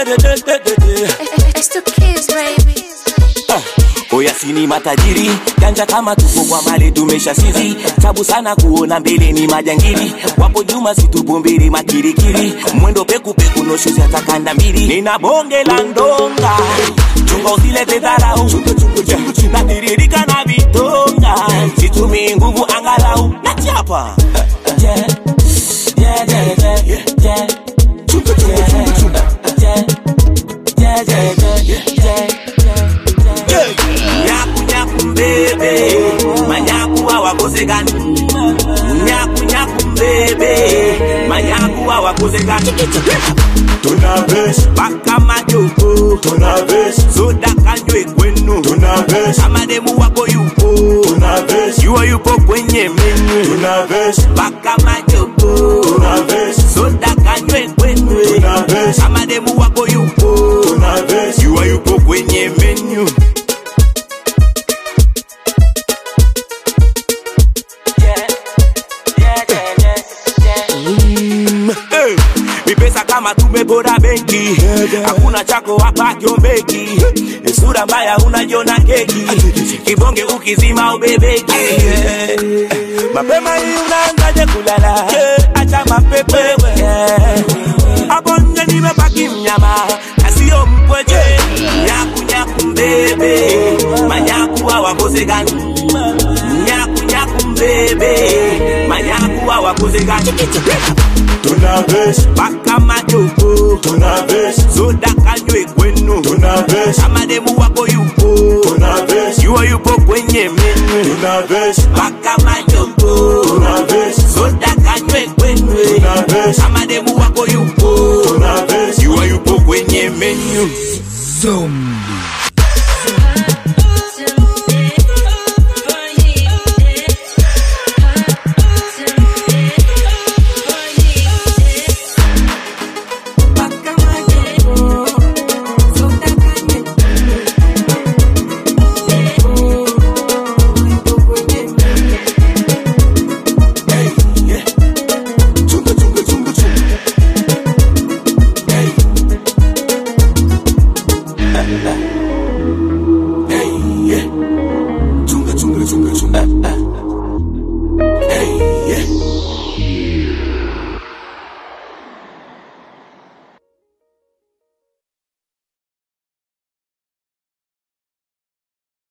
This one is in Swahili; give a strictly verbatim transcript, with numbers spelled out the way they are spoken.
It's the kids, baby. Oya sini matajiri, ganja kama tuko kwa mali tumesha sizi. Tabu sana kuona mbele ni majangili. Wapo nyuma situbumbiri makirikiri. Mwendo peku peku no shoes ya takanda mbili. Nina bonge la ndonga, chunga usilete dharau. Natiririka na vitonga, situmi nguvu angalau. Nachapa yeah, yeah, yeah, yeah, yeah, yeah. Yeah, yeah, yeah, yeah, yeah. Nyaku nyaku mbebe, manyaku hawakosegani. Nyaku nyaku mbebe, manyaku hawakosegani. Tunavesi baka majoko, tunavesi soda kanywe kwenu. Tunavesi amademu wako yupo, tunavesi yuwa yupo kwenye menu. Tunavesi baka majoko, tunavesi soda kanywe kwenu. Tunavesi amademu wako yupo, tunavesi yuwa yupo kwenye menu. Pesa kama tumebora benki, hakuna chako hapa kiombeki. Sura mbaya unajiona keki, kibonge ukizima ubebeki. Mapema hii unaanzaje kulala, acha mapepe. Hapo nje nimebaki mnyama, na sio mpweje. Nyaku nyaku mbebe, manyaku hawakosegani. Nyaku nyaku mbebe, manyaku hawakosegani. Tunavesi baka majoko, tunavesi soda kanywe kwenu. Tunavesi amademu wako yupo, tunavesi yuwa yupo kwenye menu. Tunavesi baka majoko, tunavesi soda kanywe kwenu. Tunavesi amademu wako yupo, tunavesi yuwa yupo kwenye menu. Zombie. Hey, yeah. Chunga, chunga, chunga, chunga.